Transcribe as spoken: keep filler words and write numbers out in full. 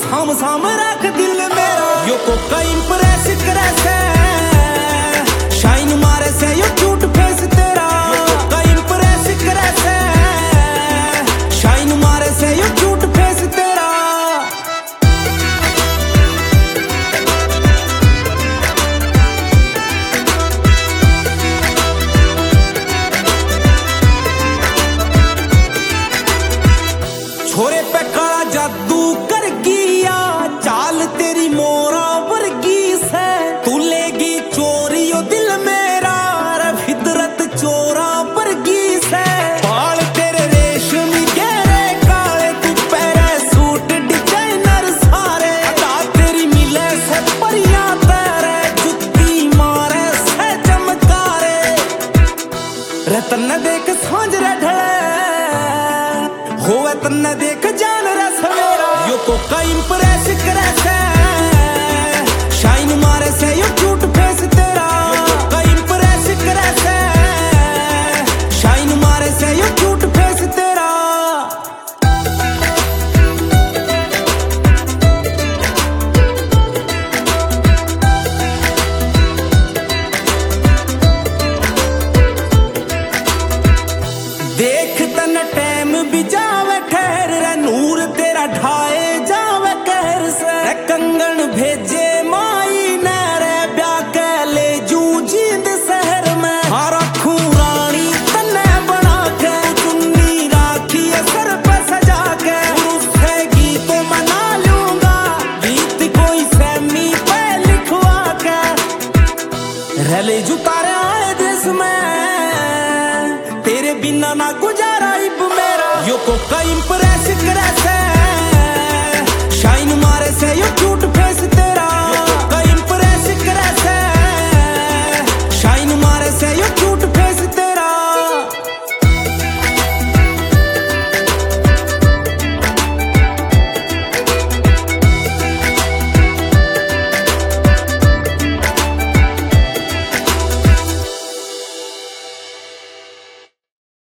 साम साम रख दिल मेरा, यो कोका इम्प्रेस करे से, शाइन मारे से यो क्यूट फेस तेरा, यो कोका इम्प्रेस करे से, शाइन मारे से यो क्यूट फेस तेरा। छोरे पे काला जादू कर गिया, चाल तेरी मोरा वर्गी से, तू लेगी चोरी ओ दिल मेरा, रे फितरत चोरा वर्गी से। बाल तेरे रेशमी गहरे काले, तू पहरे सूट डिजाइनर सारे, अदा तेरी मिले से परियां तेरे, जुत्ती मारे से चमकारे, रे तन्ने देख सांझ रे ढले, होवे तन्ने देख जान रे सवेरा, यो कोका इम्प्रेस करे से, शाइन मारे से यो क्यूट फेस तेरा, यो कोका इम्प्रेस करे से, शाइन मारे से यो क्यूट फेस तेरा। देख तन टाइम भी जावे ठहर रे, नूर तेरा ढाए जावे कहर से, कंगन भेजे माई ने रे, ब्याह के ले जू जींद शहर में, हारा खू रानी तन्ने बना के, चुन्नी राखी सर पे सजा के, उससे गीत मना लूंगा, गीत कोई सैमी पे लिखवा के, रले जू तारे आए देश में, तेरे बिना ना गुजारा इब मेरा, यो कोका इम्प्रेस करे से।